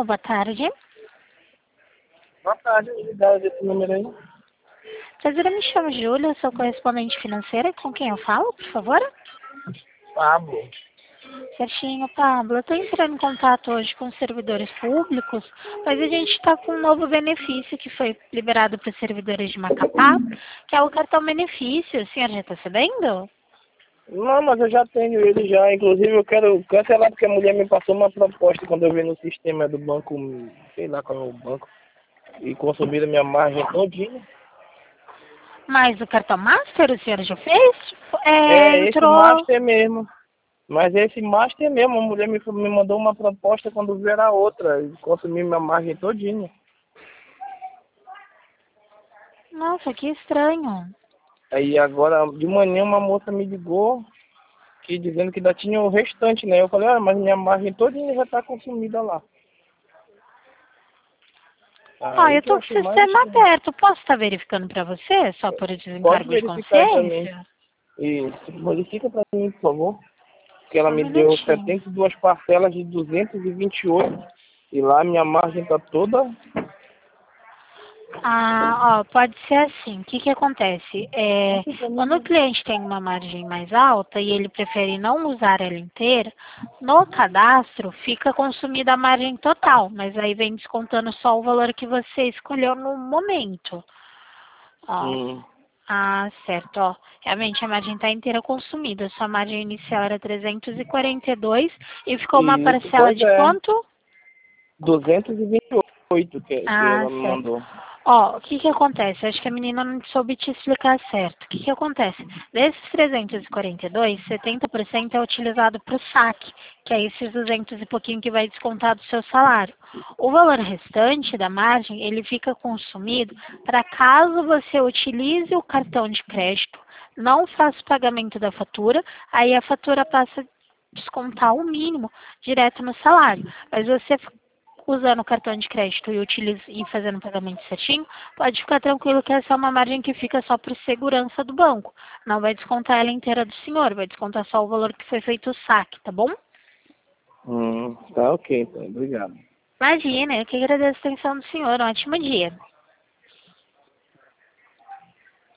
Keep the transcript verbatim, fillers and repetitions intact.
Alô, boa tarde. Boa tarde, me dá esse número aí. Prazer, eu me chamo Júlia, eu sou correspondente financeira. Com quem eu falo, por favor? Pablo. Certinho, Pablo. Eu estou entrando em contato hoje com os servidores públicos, mas a gente está com um novo benefício que foi liberado para os servidores de Macapá, que é o cartão benefício. O senhor já está sabendo? Não, mas eu já tenho ele já. Inclusive eu quero cancelar porque a mulher me passou uma proposta quando eu vi no sistema do banco, sei lá qual é o banco, e consumiram minha margem todinha. Mas o cartão Master o senhor já fez? É, É esse entrou... Master mesmo. Mas esse Master mesmo, a mulher me, me mandou uma proposta quando viu era outra, e consumiu minha margem todinha. Nossa, que estranho. Aí agora de manhã uma moça me ligou, que dizendo que ainda tinha o restante, né? Eu falei, ah, mas minha margem todinha já está consumida lá. Ó, Aí eu que eu tô com o achei mais sistema estranho. aberto. Posso estar verificando para você, só por Pode desencargo de verificar aí também. consciência? E modifica para mim, por favor. Que ela Um me deu minutinho. setenta e duas parcelas de duzentos e vinte e oito. E lá minha margem tá toda. Ah, ó, pode ser assim. O que que acontece? É, Aqui pra quando o mim. cliente tem uma margem mais alta e ele prefere não usar ela inteira, no cadastro fica consumida a margem total, mas aí vem descontando só o valor que você escolheu no momento. Ó, Hum. ah, certo, ó. Realmente a margem está inteira consumida. Sua margem inicial era trezentos e quarenta e dois e ficou uma E isso, parcela pois de é. quanto? duzentos e vinte e oito que, que Ah, ela me certo. mandou. Ó, o que que acontece? Acho que a menina não soube te explicar certo. O que que acontece? Desses trezentos e quarenta e dois, setenta por cento é utilizado para o saque, que é esses duzentos e pouquinho que vai descontar do seu salário. O valor restante da margem, ele fica consumido para caso você utilize o cartão de crédito, não faça o pagamento da fatura, aí a fatura passa a descontar o mínimo direto no salário. Mas você usando o cartão de crédito e, utiliz... e fazendo o pagamento certinho, pode ficar tranquilo que essa é uma margem que fica só por segurança do banco. Não vai descontar ela inteira do senhor, vai descontar só o valor que foi feito o saque, tá bom? Hum, tá ok, então. Obrigado. Imagina, eu que agradeço a atenção do senhor. Um ótimo dia.